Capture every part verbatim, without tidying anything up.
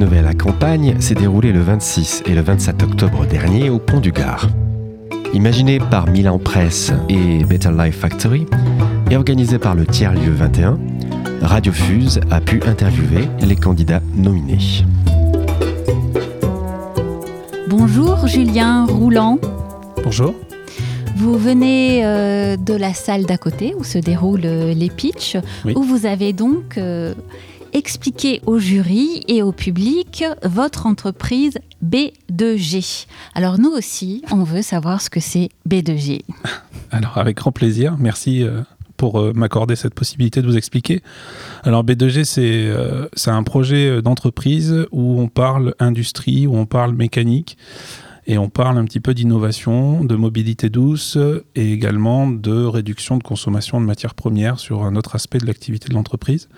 Nouvelle-Campagne s'est déroulée le vingt-six et le vingt-sept octobre dernier au Pont du Gard. Imaginé par Milan Press et Better Life Factory et organisé par le Tiers-Lieu vingt et un, Radio Fuse a pu interviewer les candidats nominés. Bonjour Julien Rouland. Bonjour. Vous venez euh, de la salle d'à côté où se déroulent euh, les pitchs, oui. Où vous avez donc euh, expliqué au jury et au public votre entreprise B deux G. Alors nous aussi, on veut savoir ce que c'est B deux G. Alors avec grand plaisir, merci euh, pour euh, m'accorder cette possibilité de vous expliquer. Alors B deux G, c'est, euh, c'est un projet d'entreprise où on parle industrie, où on parle mécanique. Et on parle un petit peu d'innovation, de mobilité douce et également de réduction de consommation de matières premières sur un autre aspect de l'activité de l'entreprise.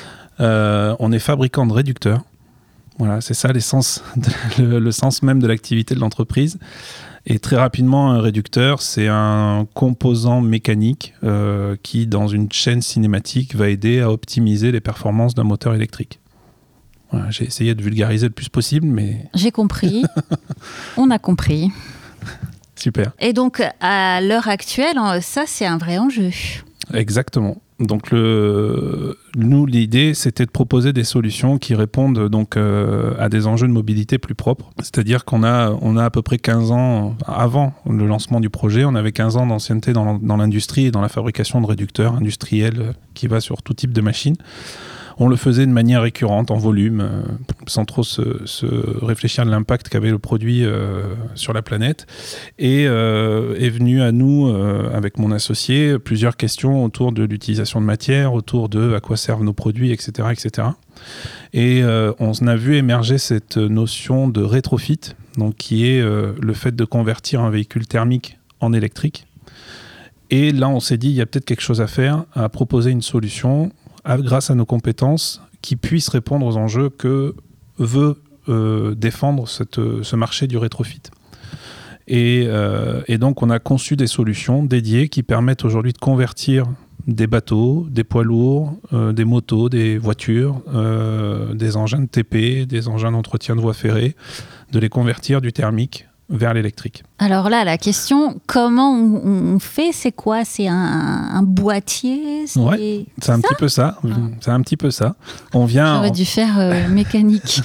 Euh, on est fabricant de réducteurs. Voilà, c'est ça l'essence, de, le, le sens même de l'activité de l'entreprise. Et très rapidement, un réducteur, c'est un composant mécanique euh, qui, dans une chaîne cinématique, va aider à optimiser les performances d'un moteur électrique. Voilà, j'ai essayé de vulgariser le plus possible, mais... J'ai compris. On a compris. Super. Et donc, à l'heure actuelle, ça, c'est un vrai enjeu. Exactement. Donc, le... nous, l'idée, c'était de proposer des solutions qui répondent donc, euh, à des enjeux de mobilité plus propres. C'est-à-dire qu'on a, on a à peu près quinze ans, avant le lancement du projet, on avait quinze ans d'ancienneté dans, dans l'industrie et dans la fabrication de réducteurs industriels qui va sur tout type de machines. On le faisait de manière récurrente, en volume, euh, sans trop se, se réfléchir à l'impact qu'avait le produit euh, sur la planète. Et euh, est venu à nous, euh, avec mon associé, plusieurs questions autour de l'utilisation de matière, autour de à quoi servent nos produits, et cetera et cetera. Et euh, on a vu émerger cette notion de rétrofit, donc qui est euh, le fait de convertir un véhicule thermique en électrique. Et là, on s'est dit, il y a peut-être quelque chose à faire, à proposer une solution grâce à nos compétences, qui puissent répondre aux enjeux que veut euh, défendre cette, ce marché du rétrofit. Et, euh, et donc, on a conçu des solutions dédiées qui permettent aujourd'hui de convertir des bateaux, des poids lourds, euh, des motos, des voitures, euh, des engins de T P, des engins d'entretien de voies ferrées, de les convertir du thermique vers l'électrique. Alors là, la question, comment on, on fait, c'est quoi ? C'est un, un boîtier ? C'est, ouais, c'est un ça petit peu ça. Ah. C'est un petit peu ça. On vient. J'aurais en... dû faire euh, mécanique.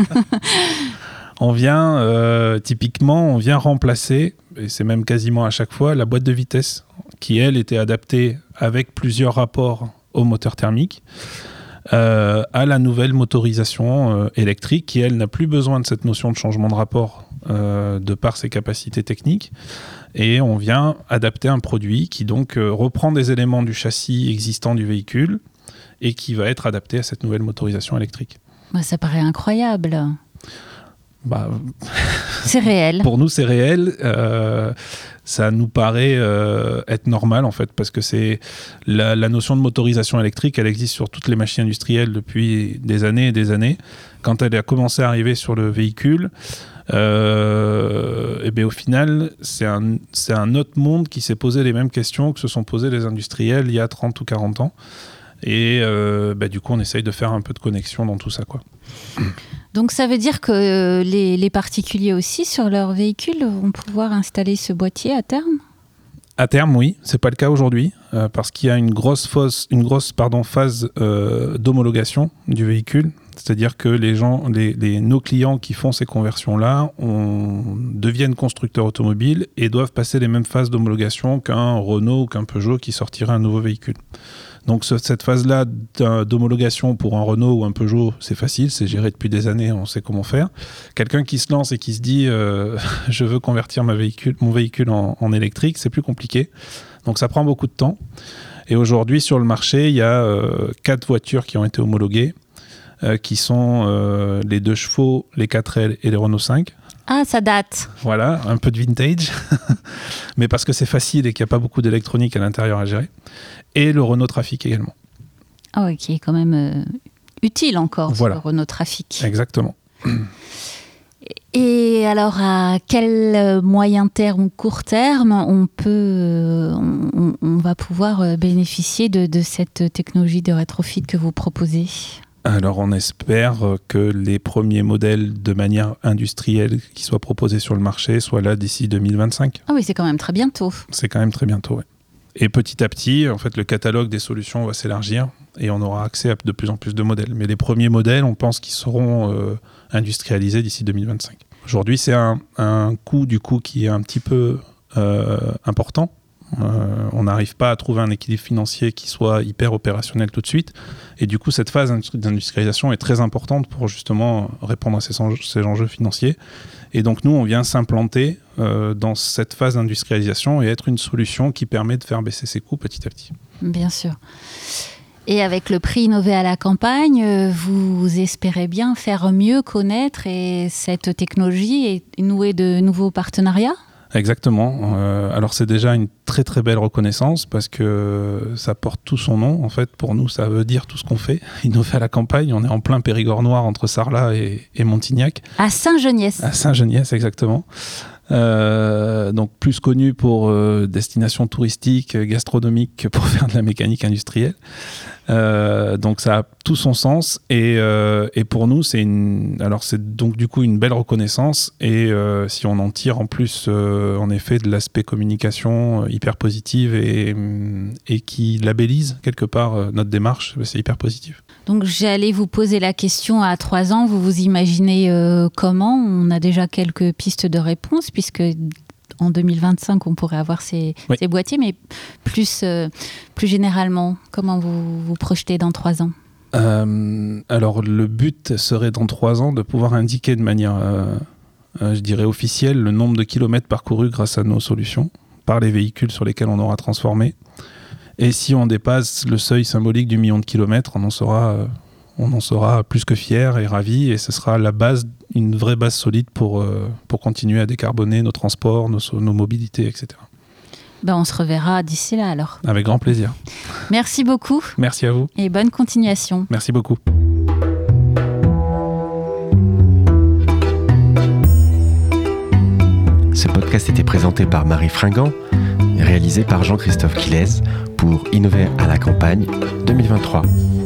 on vient euh, typiquement, on vient remplacer, et c'est même quasiment à chaque fois, la boîte de vitesse qui elle était adaptée avec plusieurs rapports au moteur thermique. Euh, à la nouvelle motorisation euh, électrique qui, elle, n'a plus besoin de cette notion de changement de rapport euh, de par ses capacités techniques. Et on vient adapter un produit qui donc euh, reprend des éléments du châssis existant du véhicule et qui va être adapté à cette nouvelle motorisation électrique. Bah, ça paraît incroyable. Bah, c'est réel. Pour nous, c'est réel. Euh, ça nous paraît euh, être normal, en fait, parce que c'est la, la notion de motorisation électrique, elle existe sur toutes les machines industrielles depuis des années et des années. Quand elle a commencé à arriver sur le véhicule, euh, et bien, au final, c'est un, c'est un autre monde qui s'est posé les mêmes questions que se sont posés les industriels il y a trente ou quarante ans. Et euh, bah, du coup, on essaye de faire un peu de connexion dans tout ça, quoi. Donc ça veut dire que les, les particuliers aussi, sur leur véhicule, vont pouvoir installer ce boîtier à terme ? À terme, oui. C'est pas le cas aujourd'hui, euh, parce qu'il y a une grosse, fausse, une grosse pardon, phase euh, d'homologation du véhicule. C'est-à-dire que les gens, les, les, nos clients qui font ces conversions-là on, deviennent constructeurs automobiles et doivent passer les mêmes phases d'homologation qu'un Renault ou qu'un Peugeot qui sortirait un nouveau véhicule. Donc ce, cette phase-là d'homologation pour un Renault ou un Peugeot, c'est facile, c'est géré depuis des années, on sait comment faire. Quelqu'un qui se lance et qui se dit euh, « je veux convertir ma véhicule, mon véhicule en, en électrique », c'est plus compliqué. Donc ça prend beaucoup de temps. Et aujourd'hui, sur le marché, il y a euh, quatre voitures qui ont été homologuées, euh, qui sont euh, les deux chevaux, les quatre L et les Renault cinq. Ah, ça date. Voilà, un peu de vintage, mais parce que c'est facile et qu'il n'y a pas beaucoup d'électronique à l'intérieur à gérer. Et le Renault Trafic également. Ah, qui est quand même euh, utile encore, voilà. Le Renault Trafic. Exactement. Et alors, à quel moyen terme ou court terme on peut, on, on va pouvoir bénéficier de, de cette technologie de rétrofit que vous proposez ? Alors on espère que les premiers modèles de manière industrielle qui soient proposés sur le marché soient là d'ici deux mille vingt-cinq. Ah oui, c'est quand même très bientôt. C'est quand même très bientôt, oui. Et petit à petit, en fait, le catalogue des solutions va s'élargir et on aura accès à de plus en plus de modèles. Mais les premiers modèles, on pense qu'ils seront euh, industrialisés d'ici deux mille vingt-cinq. Aujourd'hui, c'est un, un coût du coup qui est un petit peu euh, important. Euh, on n'arrive pas à trouver un équilibre financier qui soit hyper opérationnel tout de suite. Et du coup, cette phase d'industrialisation est très importante pour justement répondre à ces enjeux, ces enjeux financiers. Et donc, nous, on vient s'implanter euh, dans cette phase d'industrialisation et être une solution qui permet de faire baisser ses coûts petit à petit. Bien sûr. Et avec le prix Innover à la campagne, vous espérez bien faire mieux connaître et cette technologie et nouer de nouveaux partenariats ? Exactement. Euh, alors c'est déjà une très très belle reconnaissance parce que ça porte tout son nom. En fait, pour nous, ça veut dire tout ce qu'on fait. Innover à la campagne, on est en plein Périgord noir entre Sarlat et, et Montignac. À Saint-Geniès. À Saint-Geniès, exactement. Euh, donc plus connu pour euh, destination touristique, gastronomique que pour faire de la mécanique industrielle. Euh, donc ça a tout son sens et, euh, et pour nous c'est une, alors c'est donc du coup une belle reconnaissance et euh, si on en tire en plus euh, en effet de l'aspect communication euh, hyper positive et, et qui labellise quelque part euh, notre démarche, c'est hyper positif. Donc j'allais vous poser la question à trois ans, vous vous imaginez euh, comment ? On a déjà quelques pistes de réponse puisque en deux mille vingt-cinq, on pourrait avoir ces, oui. ces boîtiers, mais plus, euh, plus généralement, comment vous vous projetez dans trois ans ? euh, Alors, le but serait dans trois ans de pouvoir indiquer de manière, euh, euh, je dirais, officielle le nombre de kilomètres parcourus grâce à nos solutions, par les véhicules sur lesquels on aura transformé. Et si on dépasse le seuil symbolique du million de kilomètres, on en sera... Euh, on en sera plus que fiers et ravis et ce sera la base, une vraie base solide pour, euh, pour continuer à décarboner nos transports, nos, nos mobilités, et cetera. Ben on se reverra d'ici là alors. Avec grand plaisir. Merci beaucoup. Merci à vous. Et bonne continuation. Merci beaucoup. Ce podcast était présenté par Marie Fringant, réalisé par Jean-Christophe Quilez pour Innover à la campagne deux mille vingt-trois.